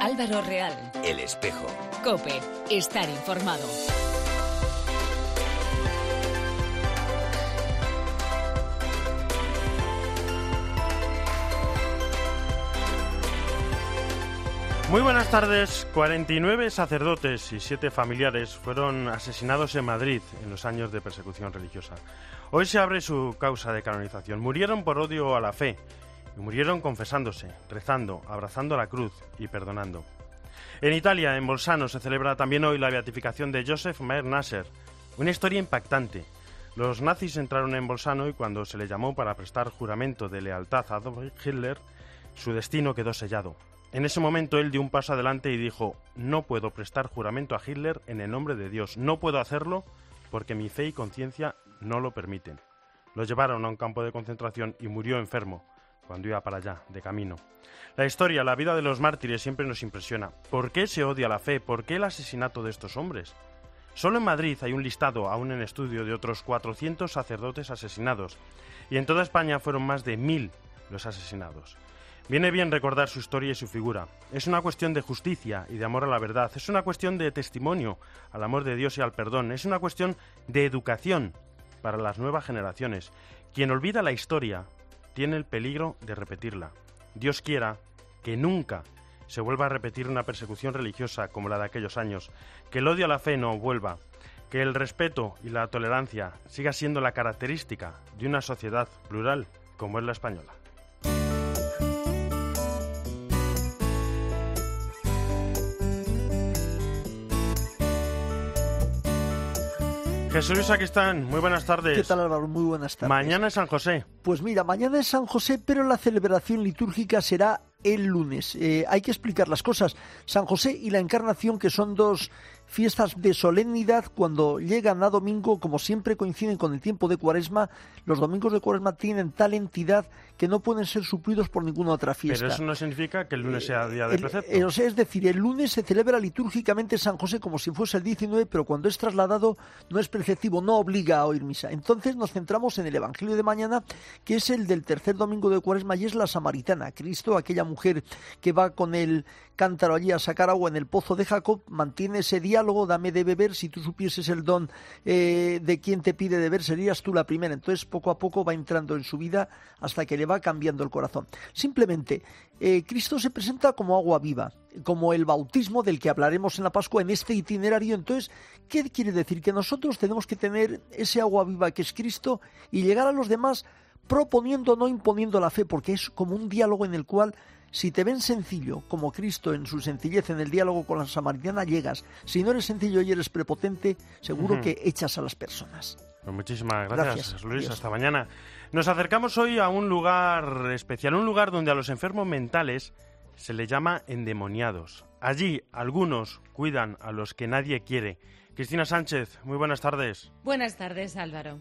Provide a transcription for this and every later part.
Álvaro Real. El Espejo. COPE. Estar informado. Muy buenas tardes. 49 sacerdotes y 7 familiares fueron asesinados en Madrid en los años de persecución religiosa. Hoy se abre su causa de canonización. Murieron por odio a la fe y murieron confesándose, rezando, abrazando la cruz y perdonando. En Italia, en Bolzano, se celebra también hoy la beatificación de Joseph Mayer Nasser. Una historia impactante. Los nazis entraron en Bolzano y cuando se le llamó para prestar juramento de lealtad a Adolf Hitler, su destino quedó sellado. En ese momento él dio un paso adelante y dijo: no puedo prestar juramento a Hitler en el nombre de Dios, no puedo hacerlo porque mi fe y conciencia no lo permiten. Lo llevaron a un campo de concentración y murió enfermo cuando iba para allá, de camino. La historia, la vida de los mártires siempre nos impresiona. ¿Por qué se odia la fe? ¿Por qué el asesinato de estos hombres? Solo en Madrid hay un listado, aún en estudio, de otros 400 sacerdotes asesinados, y en toda España fueron más de 1000 los asesinados. Viene bien recordar su historia y su figura. Es una cuestión de justicia y de amor a la verdad. Es una cuestión de testimonio al amor de Dios y al perdón. Es una cuestión de educación para las nuevas generaciones. Quien olvida la historia tiene el peligro de repetirla. Dios quiera que nunca se vuelva a repetir una persecución religiosa como la de aquellos años. Que el odio a la fe no vuelva. Que el respeto y la tolerancia siga siendo la característica de una sociedad plural como es la española. Jesús Sacristán, muy buenas tardes. ¿Qué tal, Álvaro? Muy buenas tardes. Mañana es San José. Pues mira, mañana es San José, pero la celebración litúrgica será el lunes. Hay que explicar las cosas. San José y la Encarnación, que son dos fiestas de solemnidad, cuando llegan a domingo, como siempre coinciden con el tiempo de Cuaresma, los domingos de Cuaresma tienen tal entidad que no pueden ser suplidos por ninguna otra fiesta. Pero eso no significa que el lunes sea día de precepto. Es decir, el lunes se celebra litúrgicamente San José como si fuese el 19, pero cuando es trasladado no es preceptivo, no obliga a oír misa. Entonces nos centramos en el Evangelio de mañana, que es el del tercer domingo de Cuaresma, y es la samaritana. Cristo, aquella mujer que va con el cántaro allí a sacar agua en el pozo de Jacob, mantiene ese diálogo: dame de beber, si tú supieses el don de quien te pide de beber, serías tú la primera. Entonces poco a poco va entrando en su vida hasta que le va cambiando el corazón. Simplemente, Cristo se presenta como agua viva, como el bautismo del que hablaremos en la Pascua en este itinerario. Entonces, ¿qué quiere decir? Que nosotros tenemos que tener ese agua viva que es Cristo y llegar a los demás proponiendo, no imponiendo la fe, porque es como un diálogo en el cual, si te ven sencillo, como Cristo en su sencillez en el diálogo con la samaritana, llegas. Si no eres sencillo y eres prepotente, seguro que echas a las personas. Pues muchísimas gracias, Luis. Adiós. Hasta mañana. Nos acercamos hoy a un lugar especial, un lugar donde a los enfermos mentales se le llama endemoniados. Allí algunos cuidan a los que nadie quiere. Cristina Sánchez, muy buenas tardes. Buenas tardes, Álvaro.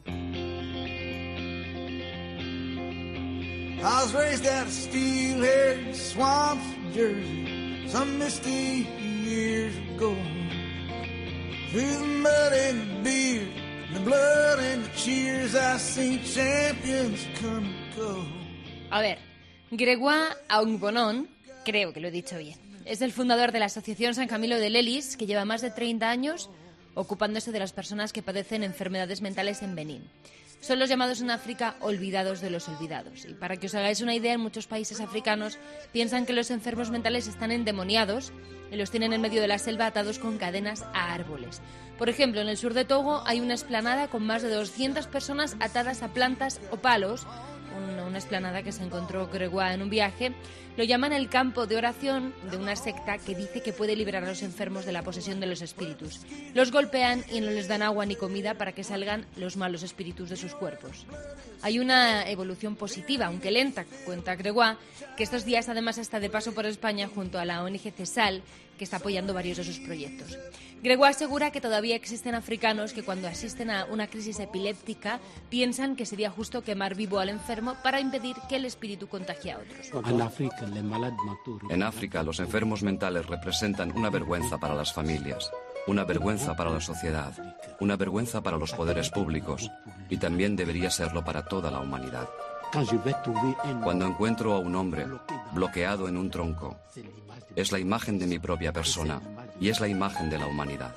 I was raised out of steel-haired swamps of Jersey some misty years ago. Through the mud and the beer, the blood and the cheers, I seen champions come and go. A ver, Grégoire Aungbonon, creo que lo he dicho bien, es el fundador de la Asociación San Camilo de Lelis, que lleva más de 30 años ocupándose de las personas que padecen enfermedades mentales en Benín. Son los llamados en África olvidados de los olvidados. Y para que os hagáis una idea, en muchos países africanos piensan que los enfermos mentales están endemoniados y los tienen en medio de la selva atados con cadenas a árboles. Por ejemplo, en el sur de Togo hay una explanada con más de 200 personas atadas a plantas o palos, una explanada que se encontró Grégoire en un viaje. Lo llaman el campo de oración de una secta que dice que puede liberar a los enfermos de la posesión de los espíritus. Los golpean y no les dan agua ni comida para que salgan los malos espíritus de sus cuerpos. Hay una evolución positiva, aunque lenta, cuenta Grégoire, que estos días además está de paso por España junto a la ONG CESAL, que está apoyando varios de sus proyectos. Grégoire asegura que todavía existen africanos que cuando asisten a una crisis epiléptica piensan que sería justo quemar vivo al enfermo para impedir que el espíritu contagie a otros. En África, los enfermos mentales representan una vergüenza para las familias, una vergüenza para la sociedad, una vergüenza para los poderes públicos y también debería serlo para toda la humanidad. Cuando encuentro a un hombre bloqueado en un tronco, es la imagen de mi propia persona y es la imagen de la humanidad.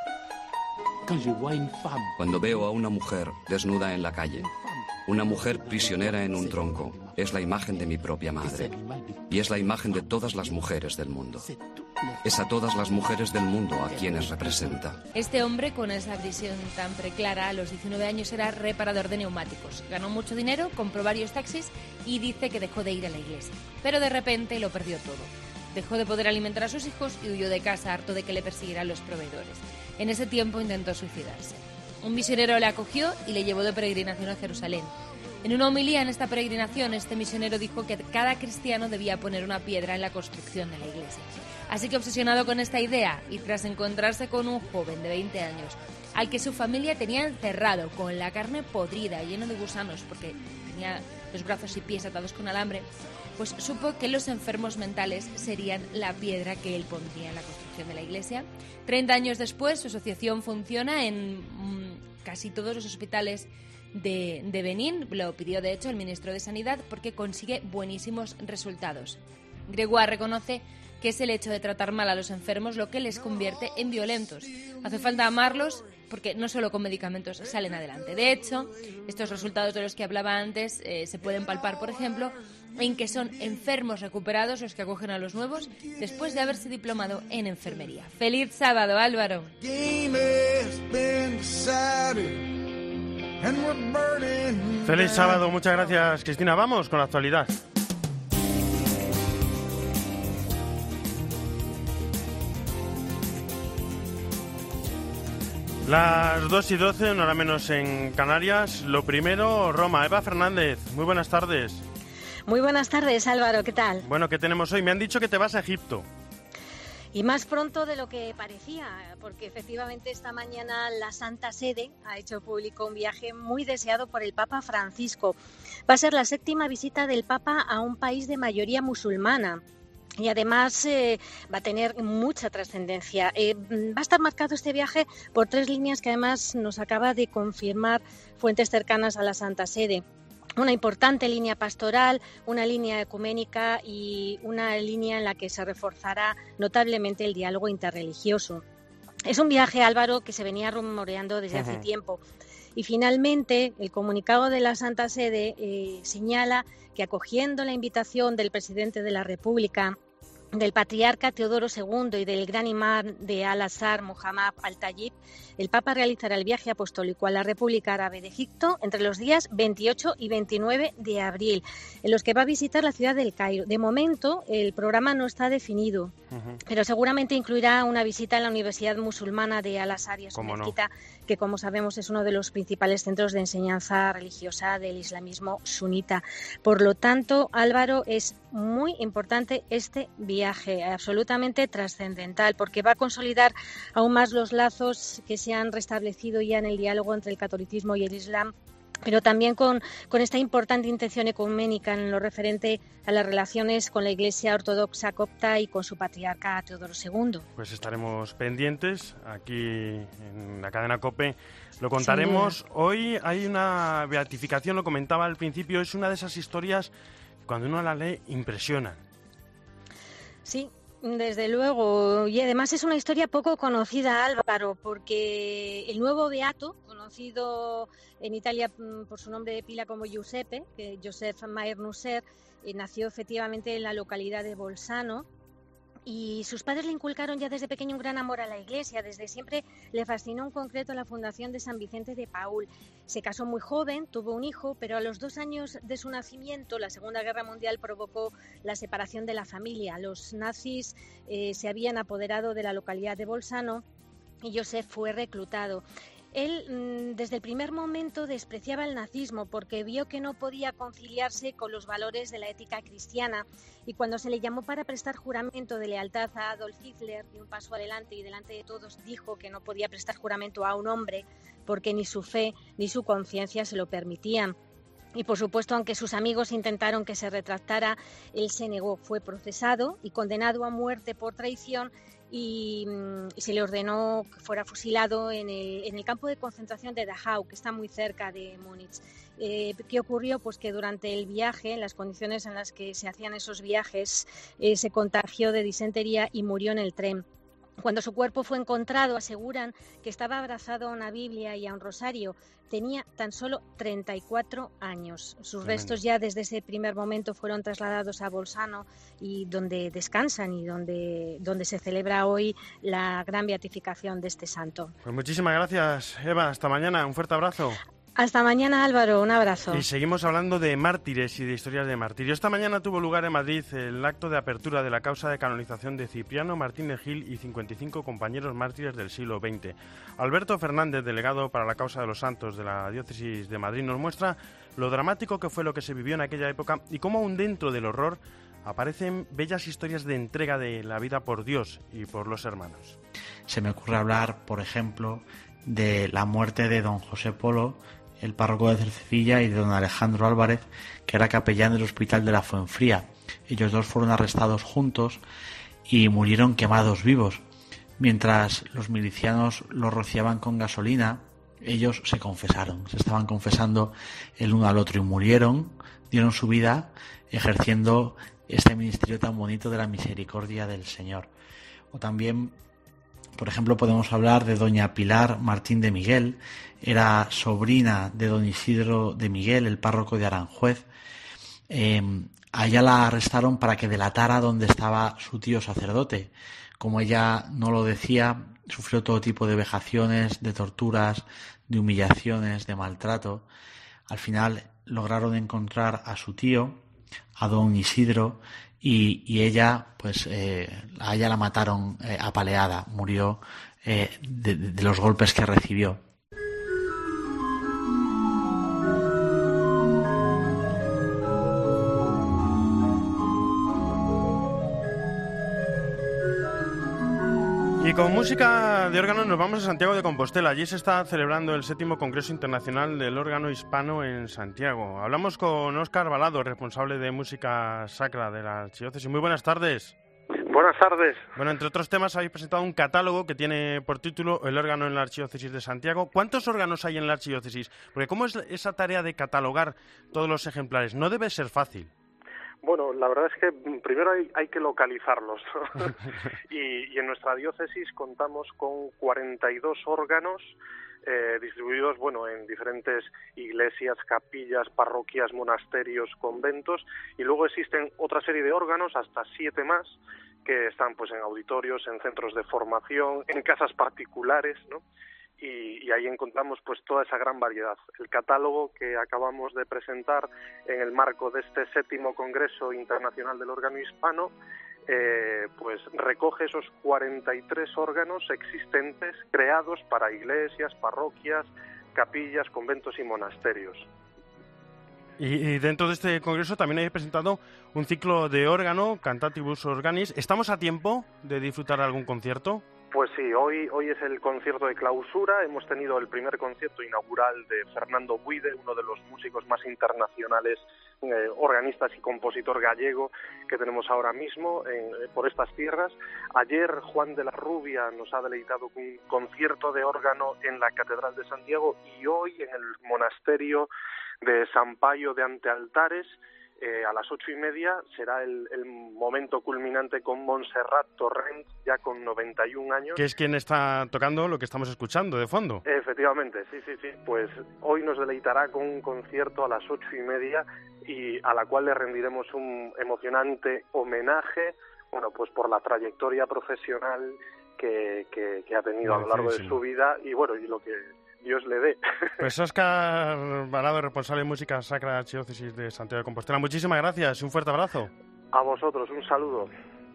Cuando veo a una mujer desnuda en la calle, una mujer prisionera en un tronco, es la imagen de mi propia madre y es la imagen de todas las mujeres del mundo. Es a todas las mujeres del mundo a quienes representa. Este hombre, con esa visión tan preclara, a los 19 años era reparador de neumáticos. Ganó mucho dinero, compró varios taxis y dice que dejó de ir a la iglesia. Pero de repente lo perdió todo. Dejó de poder alimentar a sus hijos y huyó de casa, harto de que le persiguieran los proveedores. En ese tiempo intentó suicidarse. Un misionero le acogió y le llevó de peregrinación a Jerusalén. En una homilía en esta peregrinación, este misionero dijo que cada cristiano debía poner una piedra en la construcción de la iglesia. Así que, obsesionado con esta idea y tras encontrarse con un joven de 20 años al que su familia tenía encerrado con la carne podrida, lleno de gusanos porque tenía los brazos y pies atados con alambre, pues supo que los enfermos mentales serían la piedra que él pondría en la construcción de la iglesia. 30 años después, su asociación funciona en casi todos los hospitales de Benín. Lo pidió, de hecho, el ministro de Sanidad porque consigue buenísimos resultados. Gregoire reconoce que es el hecho de tratar mal a los enfermos lo que les convierte en violentos. Hace falta amarlos porque no solo con medicamentos salen adelante. De hecho, estos resultados de los que hablaba antes se pueden palpar, por ejemplo, en que son enfermos recuperados los que acogen a los nuevos después de haberse diplomado en enfermería. ¡Feliz sábado, Álvaro! Feliz sábado, muchas gracias, Cristina. Vamos con la actualidad. Las 2:12, una hora menos en Canarias. Lo primero, Roma. Eva Fernández, muy buenas tardes. Muy buenas tardes, Álvaro, ¿qué tal? Bueno, ¿qué tenemos hoy? Me han dicho que te vas a Egipto. Y más pronto de lo que parecía, porque efectivamente esta mañana la Santa Sede ha hecho público un viaje muy deseado por el Papa Francisco. Va a ser la 7ª visita del Papa a un país de mayoría musulmana. Y además va a tener mucha trascendencia. Va a estar marcado este viaje por 3 líneas que además nos acaba de confirmar fuentes cercanas a la Santa Sede. Una importante línea pastoral, una línea ecuménica y una línea en la que se reforzará notablemente el diálogo interreligioso. Es un viaje, Álvaro, que se venía rumoreando desde hace tiempo. Y finalmente, el comunicado de la Santa Sede señala que, acogiendo la invitación del presidente de la República, del patriarca Teodoro II y del gran imán de Al-Azhar, Mohammad Al-Tayyib, el Papa realizará el viaje apostólico a la República Árabe de Egipto entre los días 28 y 29 de abril, en los que va a visitar la ciudad del Cairo. De momento, el programa no está definido, pero seguramente incluirá una visita a la Universidad Musulmana de Al-Azhar y a su mezquita, que, como sabemos, es uno de los principales centros de enseñanza religiosa del islamismo sunita. Por lo tanto, Álvaro, es muy importante este viaje, absolutamente trascendental, porque va a consolidar aún más los lazos que se han restablecido ya en el diálogo entre el catolicismo y el islam, pero también con esta importante intención ecuménica en lo referente a las relaciones con la Iglesia Ortodoxa copta y con su patriarca Teodoro II. Pues estaremos pendientes aquí en la cadena COPE. Lo contaremos. Hoy hay una beatificación, lo comentaba al principio, es una de esas historias que cuando uno la lee impresiona. Sí, desde luego, y además es una historia poco conocida, Álvaro, porque el nuevo beato, conocido en Italia por su nombre de pila como Giuseppe, que Joseph Mayer Nusser, nació efectivamente en la localidad de Bolzano, y sus padres le inculcaron ya desde pequeño un gran amor a la Iglesia. Desde siempre le fascinó en concreto la fundación de San Vicente de Paúl. Se casó muy joven, tuvo un hijo, pero a los 2 años de su nacimiento la Segunda Guerra Mundial provocó la separación de la familia. Los nazis se habían apoderado de la localidad de Bolzano y Joseph fue reclutado. Él, desde el primer momento, despreciaba el nazismo porque vio que no podía conciliarse con los valores de la ética cristiana, y cuando se le llamó para prestar juramento de lealtad a Adolf Hitler, dio un paso adelante y delante de todos dijo que no podía prestar juramento a un hombre porque ni su fe ni su conciencia se lo permitían. Y, por supuesto, aunque sus amigos intentaron que se retractara, él se negó. Fue procesado y condenado a muerte por traición y se le ordenó que fuera fusilado en el campo de concentración de Dachau, que está muy cerca de Múnich. ¿Qué ocurrió? Pues que durante el viaje, en las condiciones en las que se hacían esos viajes, se contagió de disentería y murió en el tren. Cuando su cuerpo fue encontrado, aseguran que estaba abrazado a una Biblia y a un rosario. Tenía tan solo 34 años. Sus restos ya desde ese primer momento fueron trasladados a Bolzano, y donde descansan y donde se celebra hoy la gran beatificación de este santo. Pues muchísimas gracias, Eva. Hasta mañana. Un fuerte abrazo. Hasta mañana, Álvaro. Un abrazo. Y seguimos hablando de mártires y de historias de martirio. Esta mañana tuvo lugar en Madrid el acto de apertura de la causa de canonización de Cipriano Martínez Gil y 55 compañeros mártires del siglo XX. Alberto Fernández, delegado para la causa de los santos de la diócesis de Madrid, nos muestra lo dramático que fue lo que se vivió en aquella época y cómo aún dentro del horror aparecen bellas historias de entrega de la vida por Dios y por los hermanos. Se me ocurre hablar, por ejemplo, de la muerte de don José Polo, el párroco de Cercedilla, y de don Alejandro Álvarez, que era capellán del hospital de la Fuenfría. Ellos dos fueron arrestados juntos y murieron quemados vivos. Mientras los milicianos los rociaban con gasolina, ellos se confesaron, se estaban confesando el uno al otro y murieron, dieron su vida ejerciendo este ministerio tan bonito de la misericordia del Señor. O también, por ejemplo, podemos hablar de doña Pilar Martín de Miguel, era sobrina de don Isidro de Miguel, el párroco de Aranjuez. A ella la arrestaron para que delatara dónde estaba su tío sacerdote. Como ella no lo decía, sufrió todo tipo de vejaciones, de torturas, de humillaciones, de maltrato. Al final lograron encontrar a su tío, a don Isidro, y ella, pues a ella la mataron apaleada, murió de los golpes que recibió. Y con música de órgano nos vamos a Santiago de Compostela. Allí se está celebrando el 7º Congreso Internacional del Órgano Hispano en Santiago. Hablamos con Óscar Balado, responsable de música sacra de la Archidiócesis. Muy buenas tardes. Buenas tardes. Bueno, entre otros temas habéis presentado un catálogo que tiene por título El órgano en la Archidiócesis de Santiago. ¿Cuántos órganos hay en la Archidiócesis? Porque ¿cómo es esa tarea de catalogar todos los ejemplares? No debe ser fácil. Bueno, la verdad es que primero hay que localizarlos, ¿no? y en nuestra diócesis contamos con 42 órganos distribuidos, bueno, en diferentes iglesias, capillas, parroquias, monasterios, conventos, y luego existen otra serie de órganos, hasta 7 más, que están pues en auditorios, en centros de formación, en casas particulares, ¿no? Y ahí encontramos pues toda esa gran variedad. El catálogo que acabamos de presentar en el marco de este 7º Congreso Internacional del Órgano Hispano pues recoge esos 43 órganos existentes creados para iglesias, parroquias, capillas, conventos y monasterios. Y dentro de este congreso también habéis presentado un ciclo de órgano, Cantatibus Organis. ¿Estamos a tiempo de disfrutar de algún concierto? Pues sí, hoy es el concierto de clausura. Hemos tenido el primer concierto inaugural de Fernando Buide, uno de los músicos más internacionales, organistas y compositor gallego que tenemos ahora mismo por estas tierras. Ayer Juan de la Rubia nos ha deleitado con un concierto de órgano en la Catedral de Santiago, y hoy en el monasterio de San Payo de Antealtares, a las 8:30 será el momento culminante con Montserrat Torrent, ya con 91 años. Que es quien está tocando lo que estamos escuchando de fondo. Efectivamente, sí. Pues hoy nos deleitará con un concierto a las 8:30 y a la cual le rendiremos un emocionante homenaje, bueno, pues por la trayectoria profesional que ha tenido a lo largo de su vida y bueno, y lo que Dios le dé. Pues Óscar Balado, responsable de música sacra de la Archidiócesis de Santiago de Compostela. Muchísimas gracias, un fuerte abrazo. A vosotros, un saludo.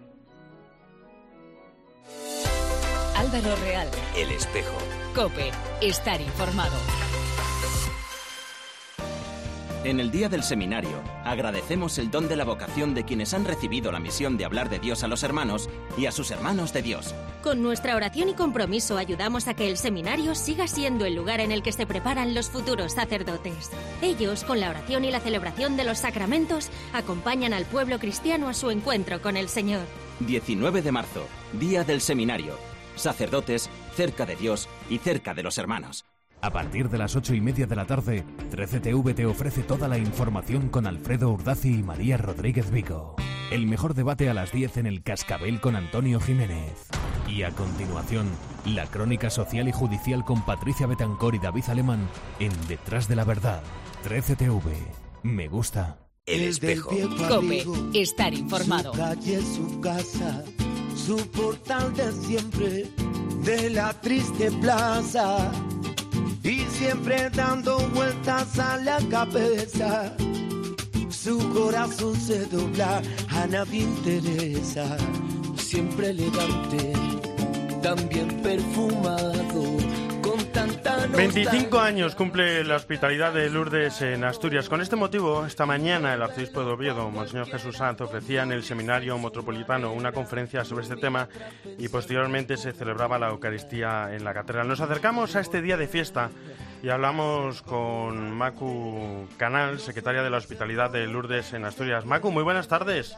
Álvaro Real. El Espejo. COPE. Estar informado. En el Día del Seminario, agradecemos el don de la vocación de quienes han recibido la misión de hablar de Dios a los hermanos y a sus hermanos de Dios. Con nuestra oración y compromiso ayudamos a que el seminario siga siendo el lugar en el que se preparan los futuros sacerdotes. Ellos, con la oración y la celebración de los sacramentos, acompañan al pueblo cristiano a su encuentro con el Señor. 19 de marzo, Día del Seminario. Sacerdotes cerca de Dios y cerca de los hermanos. A partir de las 8:30 de la tarde, 13TV te ofrece toda la información con Alfredo Urdazi y María Rodríguez Vico. El mejor debate a las 10 en El Cascabel con Antonio Jiménez. Y a continuación, la crónica social y judicial con Patricia Betancor y David Alemán en Detrás de la Verdad. 13TV. Me gusta. El Espejo. COPE. Estar informado. Su calle, su casa, su portal de siempre, de la triste plaza. Y siempre dando vueltas a la cabeza, su corazón se dobla, a nadie interesa. Siempre elegante, también perfumado, con tanta nostalgia. 25 años cumple la Hospitalidad de Lourdes en Asturias. Con este motivo, esta mañana el arzobispo de Oviedo, Monseñor Jesús Sanz, ofrecía en el Seminario Metropolitano una conferencia sobre este tema y posteriormente se celebraba la Eucaristía en la catedral. Nos acercamos a este día de fiesta y hablamos con Macu Canal, secretaria de la Hospitalidad de Lourdes en Asturias. Macu, muy buenas tardes.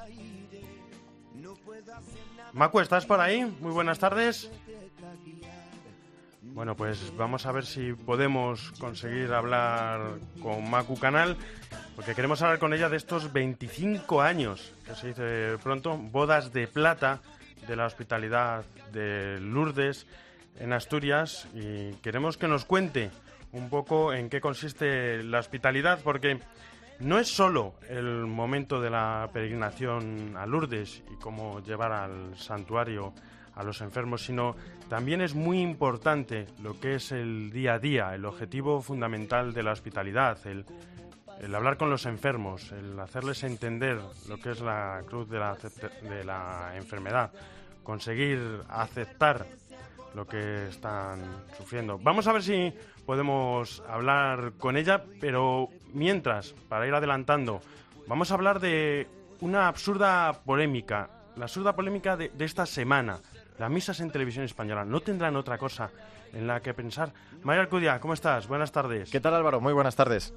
Macu, ¿estás por ahí? Muy buenas tardes. Bueno, pues vamos a ver si podemos conseguir hablar con Macu Canal, porque queremos hablar con ella de estos 25 años, que se dice pronto, bodas de plata de la Hospitalidad de Lourdes en Asturias, y queremos que nos cuente un poco en qué consiste la hospitalidad, porque no es solo el momento de la peregrinación a Lourdes y cómo llevar al santuario a los enfermos, sino también es muy importante lo que es el día a día, el objetivo fundamental de la hospitalidad, el hablar con los enfermos, el hacerles entender lo que es la cruz de la enfermedad, conseguir aceptar lo que están sufriendo. Vamos a ver si podemos hablar con ella, pero mientras, para ir adelantando, vamos a hablar de una absurda polémica, la absurda polémica de esta semana. Las misas en Televisión Española no tendrán otra cosa en la que pensar. María Alcudia, ¿cómo estás? Buenas tardes. ¿Qué tal, Álvaro? Muy buenas tardes.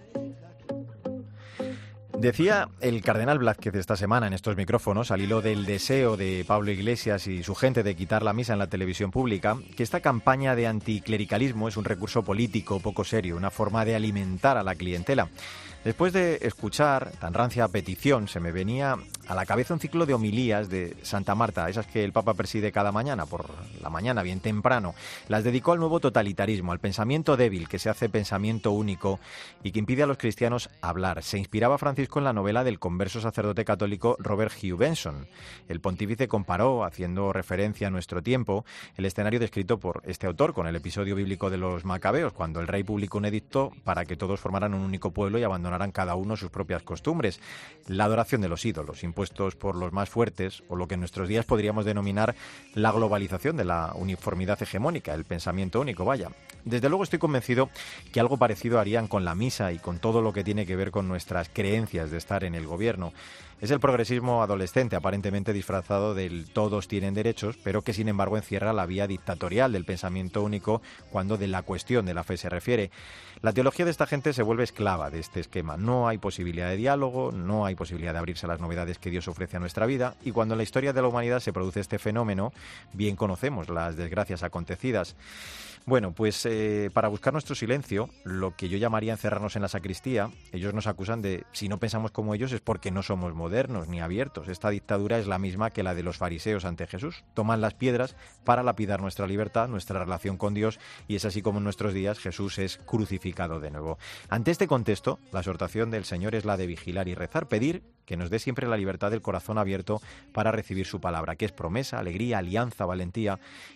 Decía el cardenal Blázquez esta semana en estos micrófonos, al hilo del deseo de Pablo Iglesias y su gente de quitar la misa en la televisión pública, que esta campaña de anticlericalismo es un recurso político poco serio, una forma de alimentar a la clientela. Después de escuchar tan rancia petición, se me venía a la cabeza un ciclo de homilías de Santa Marta, esas que el Papa preside cada mañana, por la mañana, bien temprano. Las dedicó al nuevo totalitarismo, al pensamiento débil que se hace pensamiento único y que impide a los cristianos hablar. Se inspiraba Francisco en la novela del converso sacerdote católico Robert Hugh Benson. El pontífice comparó, haciendo referencia a nuestro tiempo, el escenario descrito por este autor con el episodio bíblico de los Macabeos, cuando el rey publicó un edicto para que todos formaran un único pueblo y abandonaran cada uno sus propias costumbres. La adoración de los ídolos, impuestos por los más fuertes, o lo que en nuestros días podríamos denominar la globalización de la uniformidad hegemónica, el pensamiento único, vaya. Desde luego estoy convencido que algo parecido harían con la misa y con todo lo que tiene que ver con nuestras creencias de estar en el gobierno. Es el progresismo adolescente, aparentemente disfrazado del todos tienen derechos, pero que sin embargo encierra la vía dictatorial del pensamiento único cuando de la cuestión de la fe se refiere. La teología de esta gente se vuelve esclava de este esquema. No hay posibilidad de diálogo, no hay posibilidad de abrirse a las novedades que Dios ofrece a nuestra vida, y cuando en la historia de la humanidad se produce este fenómeno, bien conocemos las desgracias acontecidas. Bueno, pues para buscar nuestro silencio, lo que yo llamaría encerrarnos en la sacristía, ellos nos acusan de, si no pensamos como ellos es porque no somos modernos ni abiertos. Esta dictadura es la misma que la de los fariseos ante Jesús. Toman las piedras para lapidar nuestra libertad, nuestra relación con Dios, y es así como en nuestros días Jesús es crucificado de nuevo. Ante este contexto, la exhortación del Señor es la de vigilar y rezar, pedir que nos dé siempre la libertad del corazón abierto para recibir su palabra, que es promesa, alegría, alianza, valentía,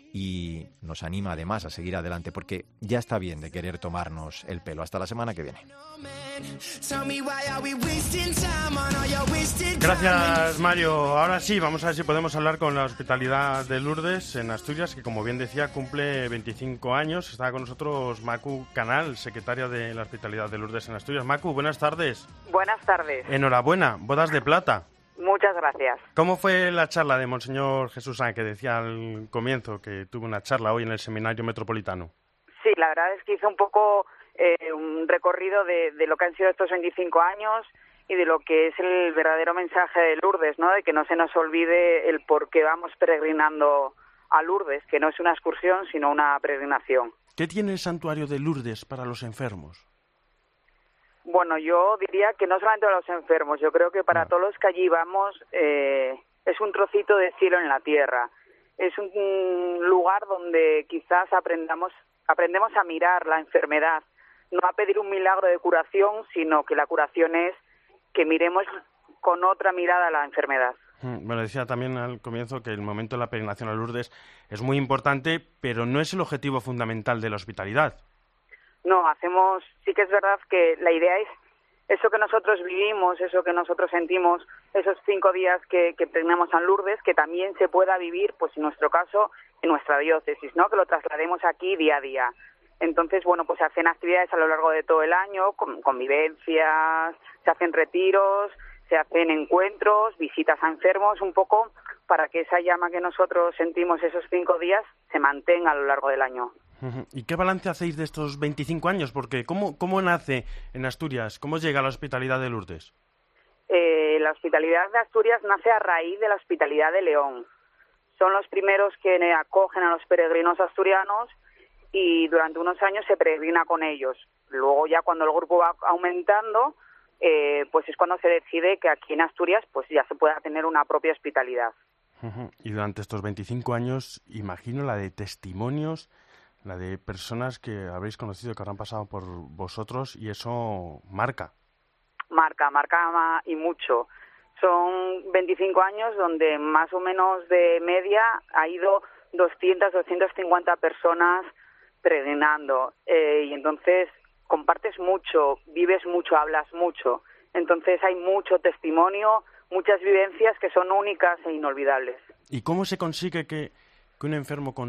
y nos anima además a seguir adelante, porque ya está bien de querer tomarnos el pelo. Hasta la semana que viene. Gracias, Mario. Ahora sí, vamos a ver si podemos hablar con la Hospitalidad de Lourdes en Asturias, que como bien decía, cumple 25 años. Está con nosotros Macu Canal, secretaria de la Hospitalidad de Lourdes en Asturias. Macu, buenas tardes. Buenas tardes. Enhorabuena, bodas de plata. Muchas gracias. ¿Cómo fue la charla de Monseñor Jesús Sáenz, que decía al comienzo que tuvo una charla hoy en el Seminario Metropolitano? Sí, la verdad es que hizo un poco un recorrido de lo que han sido estos 25 años y de lo que es el verdadero mensaje de Lourdes, ¿no? De que no se nos olvide el por qué vamos peregrinando a Lourdes, que no es una excursión, sino una peregrinación. ¿Qué tiene el santuario de Lourdes para los enfermos? Bueno, yo diría que no solamente para los enfermos, yo creo que para todos los que allí vamos es un trocito de cielo en la tierra. Es un lugar donde quizás aprendemos a mirar la enfermedad, no a pedir un milagro de curación, sino que la curación es que miremos con otra mirada la enfermedad. Bueno, decía también al comienzo que el momento de la peregrinación a Lourdes es muy importante, pero no es el objetivo fundamental de la hospitalidad. No, sí que es verdad que la idea es eso que nosotros vivimos, eso que nosotros sentimos, esos 5 días que peregrinamos a Lourdes, que también se pueda vivir, pues en nuestro caso, en nuestra diócesis, ¿no? Que lo traslademos aquí día a día. Entonces, bueno, pues se hacen actividades a lo largo de todo el año, convivencias, se hacen retiros, se hacen encuentros, visitas a enfermos, un poco para que esa llama que nosotros sentimos esos 5 días se mantenga a lo largo del año. ¿Y qué balance hacéis de estos 25 años? Porque ¿cómo nace en Asturias? ¿Cómo llega la Hospitalidad de Lourdes? La Hospitalidad de Asturias nace a raíz de la Hospitalidad de León. Son los primeros que acogen a los peregrinos asturianos y durante unos años se peregrina con ellos. Luego ya cuando el grupo va aumentando, pues es cuando se decide que aquí en Asturias pues ya se pueda tener una propia hospitalidad. Y durante estos 25 años, imagino la de testimonios, la de personas que habréis conocido, que habrán pasado por vosotros, y eso marca y mucho. Son 25 años donde más o menos de media ha ido 250 personas peregrinando, y entonces compartes mucho, vives mucho, hablas mucho. Entonces hay mucho testimonio, muchas vivencias que son únicas e inolvidables. ¿Y cómo se consigue que un enfermo